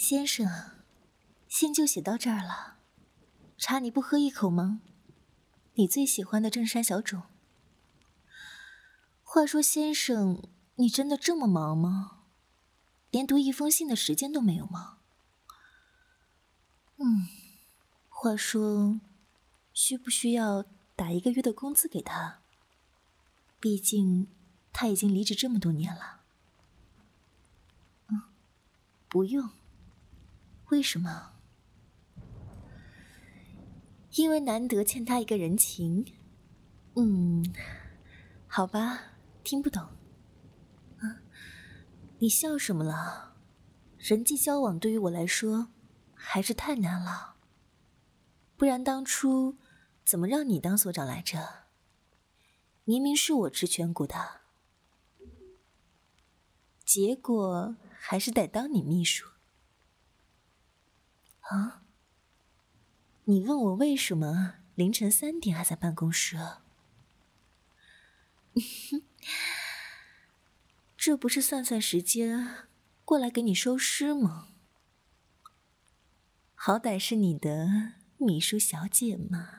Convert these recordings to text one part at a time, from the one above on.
先生，信就写到这儿了，茶你不喝一口吗？你最喜欢的正山小种。话说先生，你真的这么忙吗？连读一封信的时间都没有吗？话说，需不需要打1个月的工资给他？毕竟他已经离职这么多年了。不用。为什么？因为难得欠他一个人情。好吧，听不懂。你笑什么了？人际交往对于我来说还是太难了。不然当初怎么让你当所长来着？明明是我职权股的，结果还是得当你秘书。啊？你问我为什么凌晨3点还在办公室啊？这不是算算时间过来给你收尸吗？好歹是你的秘书小姐嘛。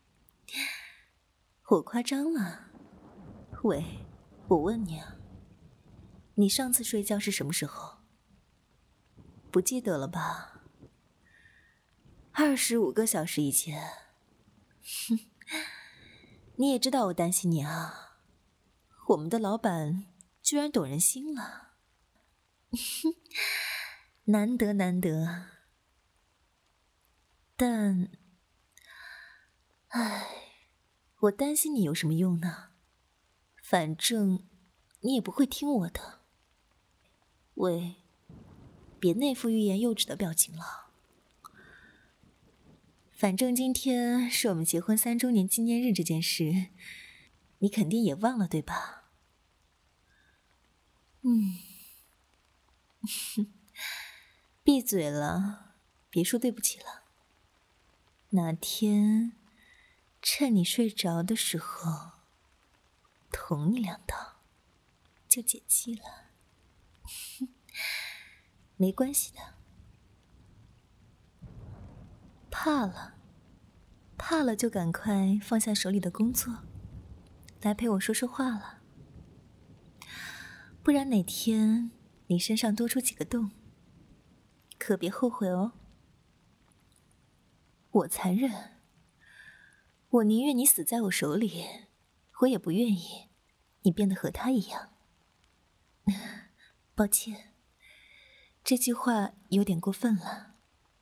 我夸张了？喂，我问你啊，你上次睡觉是什么时候？不记得了吧？25个小时以前。你也知道我担心你啊，我们的老板居然懂人心了。难得难得。但，我担心你有什么用呢？反正你也不会听我的。喂，别那副欲言又止的表情了。反正今天是我们结婚3周年纪念日这件事，你肯定也忘了对吧？闭嘴了，别说对不起了。哪天趁你睡着的时候捅你2刀，就解气了。没关系的。怕了就赶快放下手里的工作，来陪我说说话了。不然哪天你身上多出几个洞，可别后悔哦。我残忍，我宁愿你死在我手里，我也不愿意你变得和他一样。抱歉，这句话有点过分了。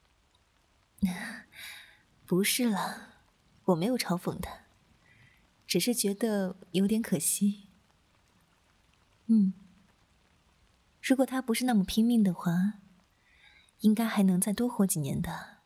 不是了，我没有嘲讽他，只是觉得有点可惜。如果他不是那么拼命的话，应该还能再多活几年的。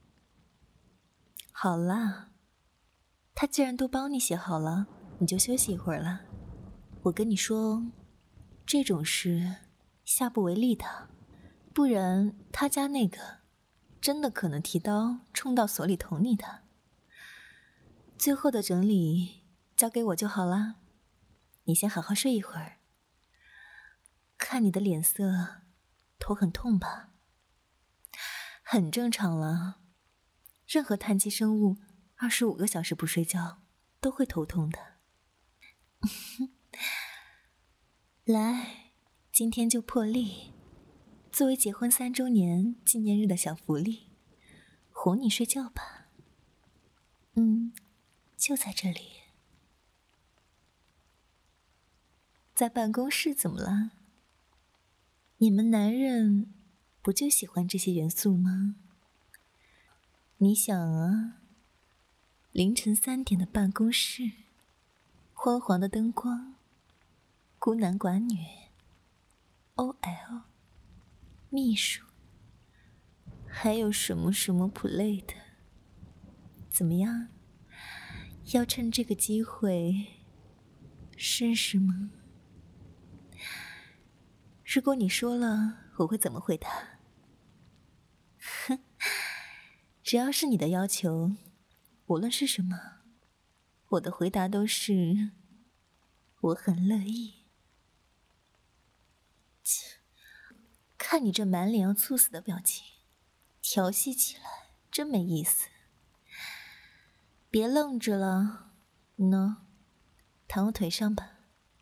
好啦，他既然都帮你写好了，你就休息一会儿了。我跟你说，这种事下不为例的，不然他家那个真的可能提刀冲到所里捅你的。最后的整理交给我就好啦，你先好好睡一会儿。看你的脸色，头很痛吧？很正常了，任何碳基生物25个小时不睡觉都会头痛的。来，今天就破例，作为结婚3周年纪念日的小福利，哄你睡觉吧。就在这里。在办公室怎么了？你们男人不就喜欢这些元素吗？你想啊，凌晨3点的办公室，昏黄的灯光，孤男寡女 ，OL， 秘书，还有什么什么 play 的，怎么样？要趁这个机会试试吗？如果你说了，我会怎么回答？只要是你的要求，无论是什么，我的回答都是我很乐意。 看你这满脸要猝死的表情，调戏起来真没意思。别愣着了，喏，躺我腿上吧。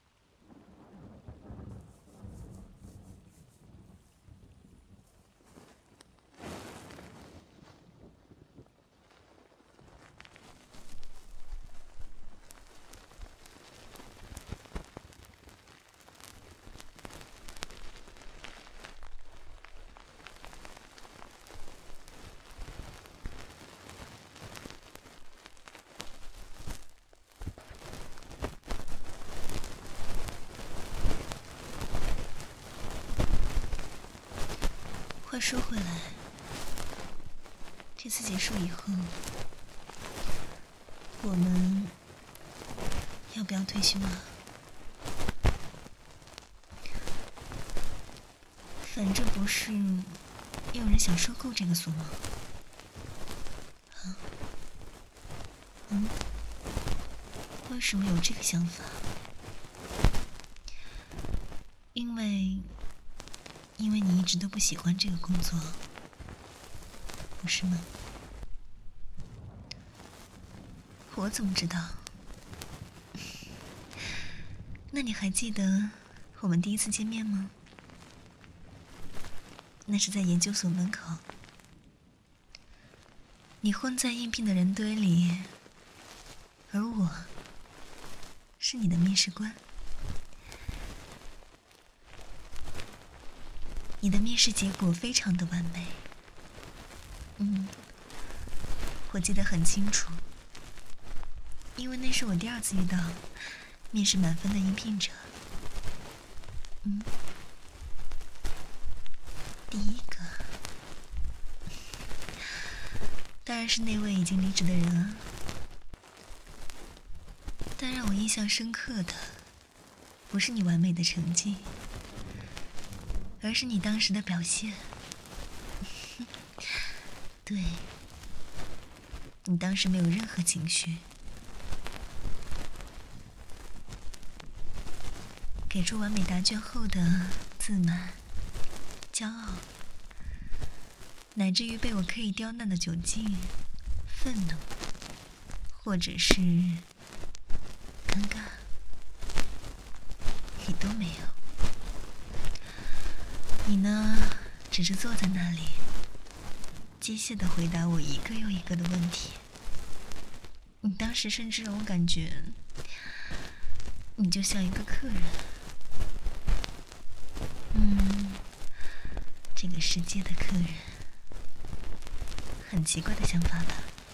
话说回来，这次结束以后，我们要不要退休啊？反正不是有人想收购这个所吗？啊？为什么有这个想法？因为你一直都不喜欢这个工作，不是吗？我怎么知道？那你还记得我们第一次见面吗？那是在研究所门口，你混在应聘的人堆里，而我是你的面试官。你的面试结果非常的完美，我记得很清楚，因为那是我第二次遇到面试满分的应聘者。第一个当然是那位已经离职的人啊。但让我印象深刻的不是你完美的成绩，而是你当时的表现。对，你当时没有任何情绪，给出完美答卷后的自满、骄傲，乃至于被我刻意刁难的窘境、愤怒，或者是尴尬，你都没有。你呢，只是坐在那里，机械地回答我一个又一个的问题。你当时甚至让我感觉，你就像一个客人。这个世界的客人，很奇怪的想法吧？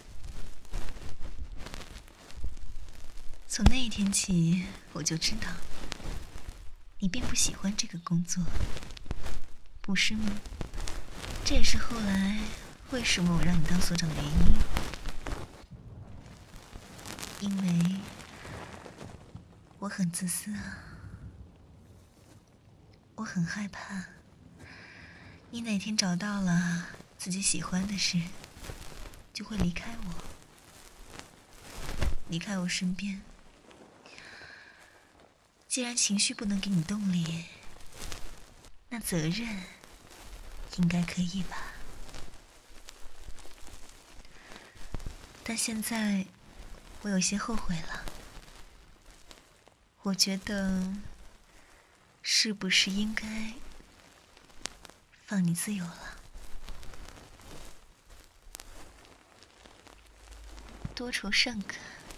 从那一天起，我就知道，你并不喜欢这个工作，不是吗？这也是后来为什么我让你当所长的原因。因为我很自私啊，我很害怕你哪天找到了自己喜欢的事，就会离开我，离开我身边。既然情绪不能给你动力，那责任应该可以吧？但现在我有些后悔了，我觉得是不是应该放你自由了？多愁善感。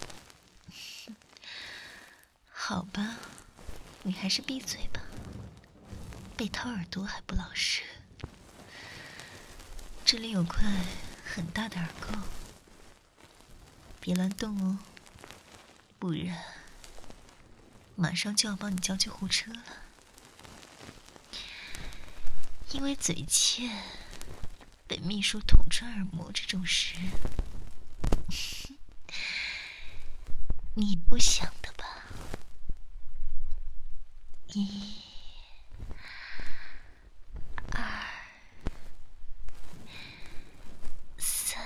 好吧，你还是闭嘴吧，被掏耳朵还不老实。这里有块很大的耳垢，别乱动哦，不然马上就要帮你叫救护车了。因为嘴欠被秘书捅穿耳膜这种事，你不想的吧？1、2、3，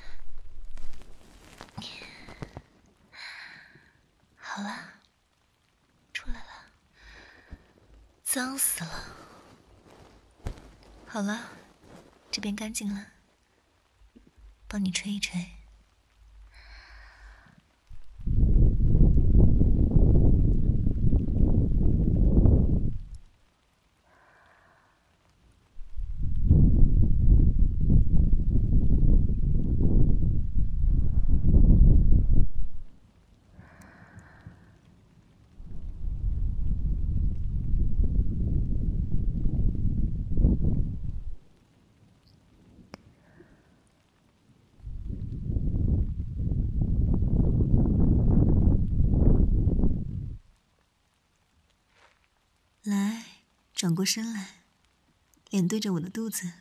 好了，出来了，脏死了。 好了，这边干净了，帮你吹一吹。来，转过身来，脸对着我的肚子。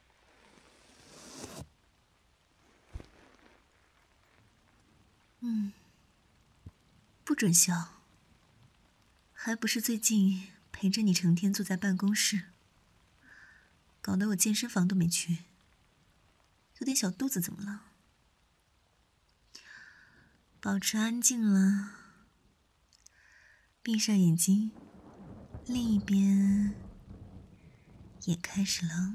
不准笑，还不是最近陪着你成天坐在办公室，搞得我健身房都没去。有点小肚子怎么了？保持安静了，闭上眼睛，另一边也开始了。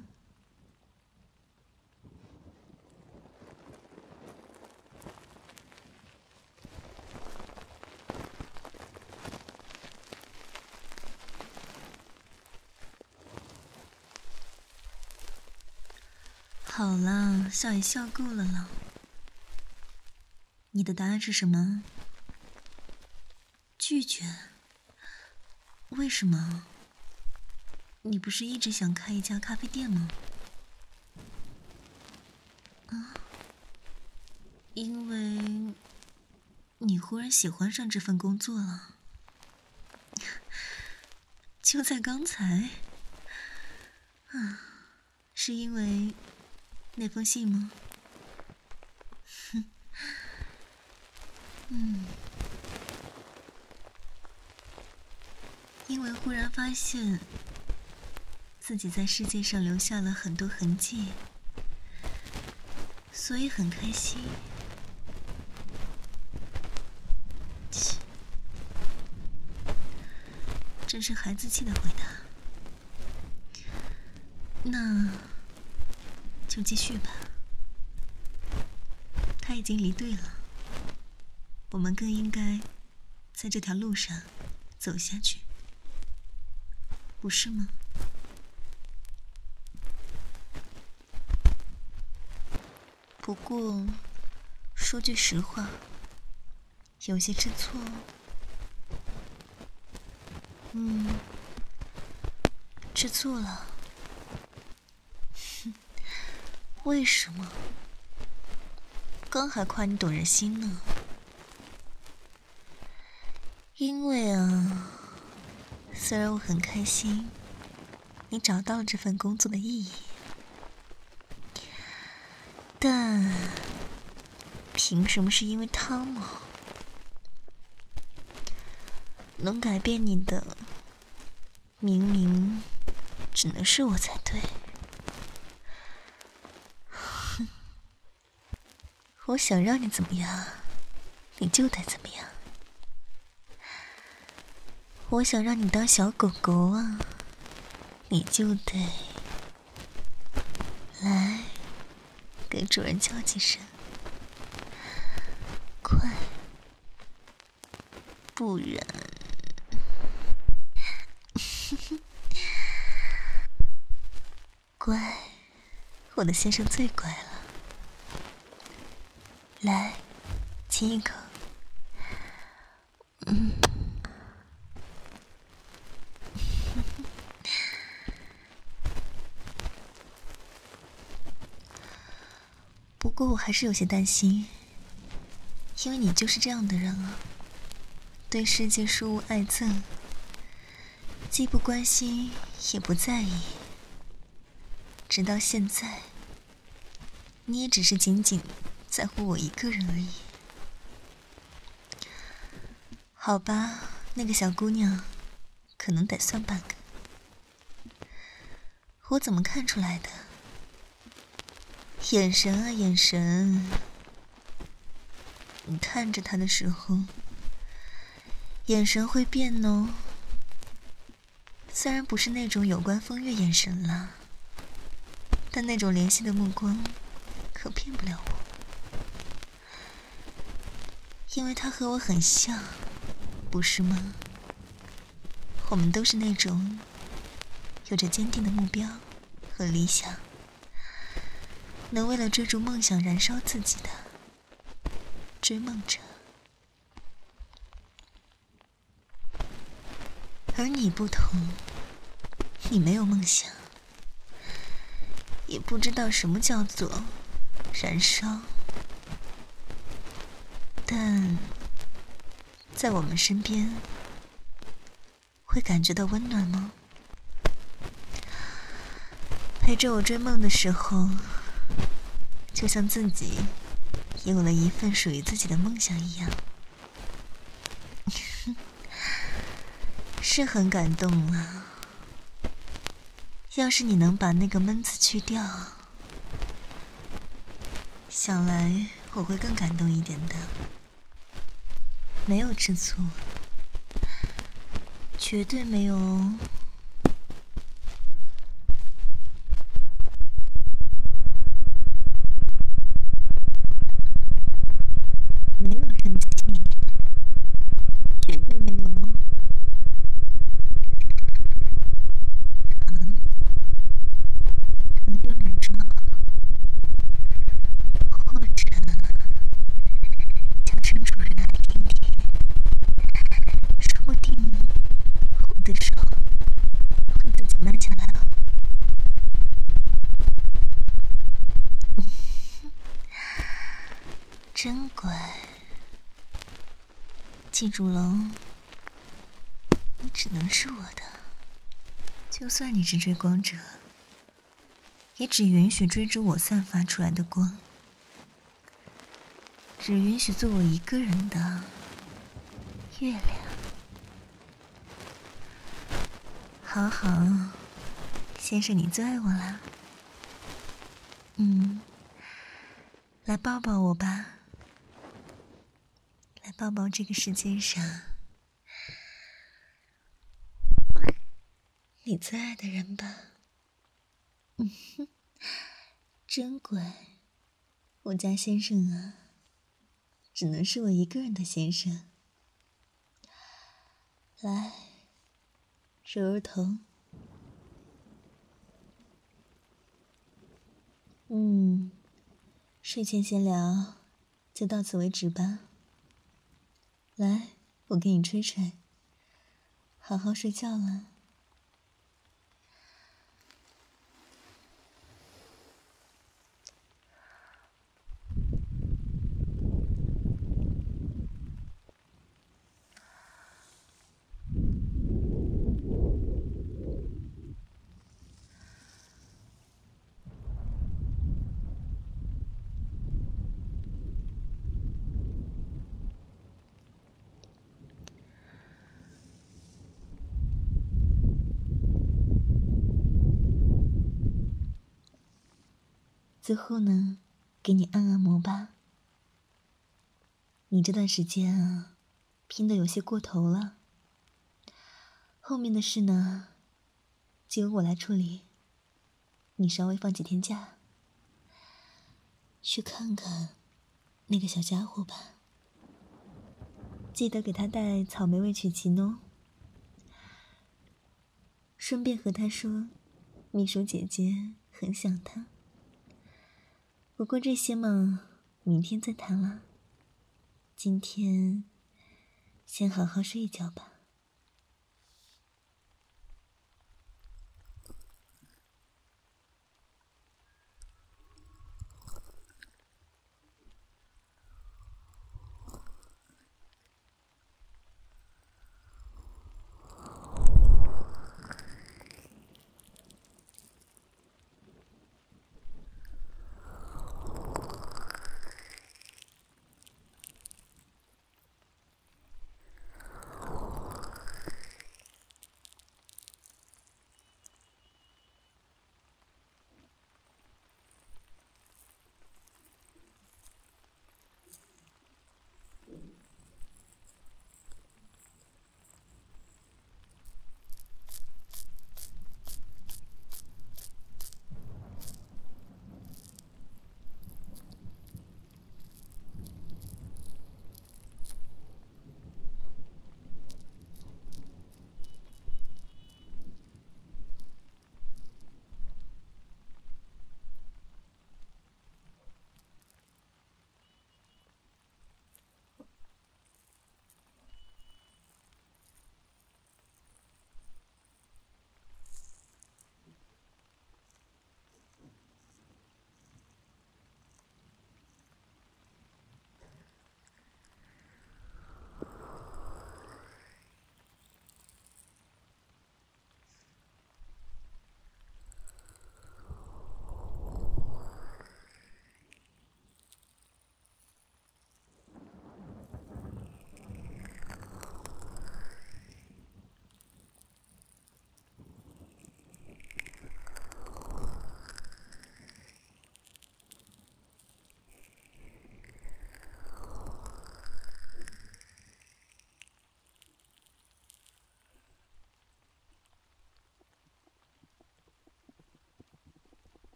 好了，笑也笑够了啦。你的答案是什么？拒绝？为什么？你不是一直想开一家咖啡店吗？因为你忽然喜欢上这份工作了。就在刚才。是因为那封信吗？因为忽然发现自己在世界上留下了很多痕迹，所以很开心。切，真是孩子气的回答。那就继续吧。他已经离队了，我们更应该在这条路上走下去，不是吗？不过，说句实话，有些吃醋。吃醋了。为什么？刚还夸你懂人心呢。因为啊，虽然我很开心，你找到了这份工作的意义，但凭什么是因为他吗？能改变你的，明明只能是我才对。我想让你怎么样，你就得怎么样。我想让你当小狗狗啊，你就得来给主人叫几声，快，不然乖，我的先生最乖了。来，亲一口。不过我还是有些担心，因为你就是这样的人啊，对世界事物爱憎，既不关心也不在意，直到现在，你也只是仅仅在乎我一个人而已。好吧，那个小姑娘可能得算半个。我怎么看出来的？眼神啊眼神，你看着她的时候，眼神会变哦。虽然不是那种有关风月眼神啦， 但那种怜惜的目光可骗不了我，因为他和我很像，不是吗？我们都是那种有着坚定的目标和理想，能为了追逐梦想燃烧自己的追梦者。而你不同，你没有梦想，也不知道什么叫做燃烧，但在我们身边会感觉到温暖吗？陪着我追梦的时候，就像自己有了一份属于自己的梦想一样，是很感动啊。要是你能把那个闷字去掉，想来我会更感动一点的。没有吃醋，绝对没有哦。没有生气，绝对没有哦。长久忍着，或者叫声主人来听听，说不定我的手会自己慢下来了。真乖，记住喽，你只能是我的。就算你是追光者，也只允许追逐我散发出来的光，只允许做我一个人的月亮。好好，先生你最爱我啦。来抱抱我吧，来抱抱这个世界上你最爱的人吧。真乖，我家先生啊，只能是我一个人的先生。来，揉揉头。睡前闲聊就到此为止吧。来，我给你吹吹，好好睡觉了。最后呢，给你按按摩吧。你这段时间啊，拼得有些过头了。后面的事呢，就由我来处理。你稍微放几天假，去看看那个小家伙吧。记得给他带草莓味曲奇哦。顺便和他说，秘书姐姐很想他。不过这些嘛，明天再谈了。今天先好好睡一觉吧。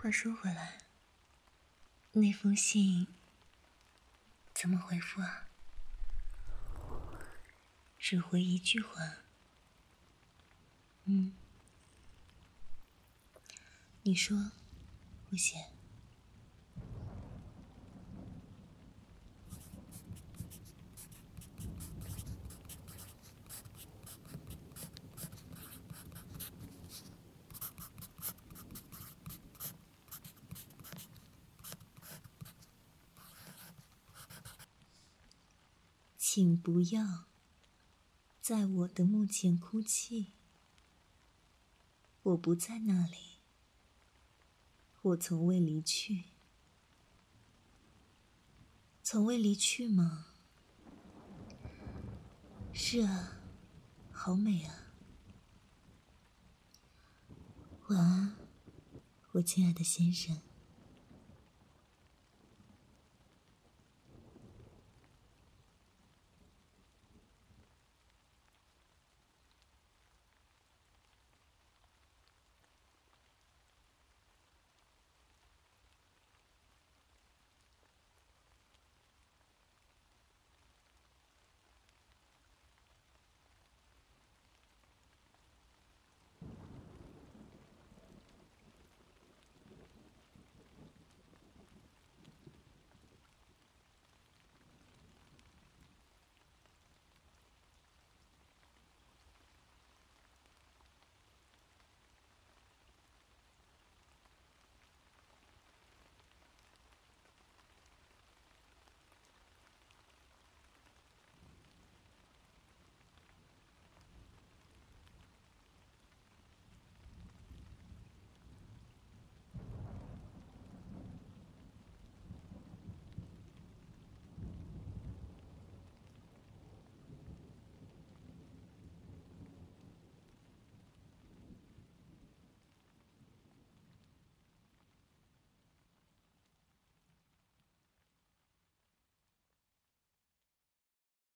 话说回来，那封信怎么回复啊？只回一句话。你说，我写。请不要在我的墓前哭泣，我不在那里，我从未离去。从未离去吗？是啊，好美啊。晚安，我亲爱的先生。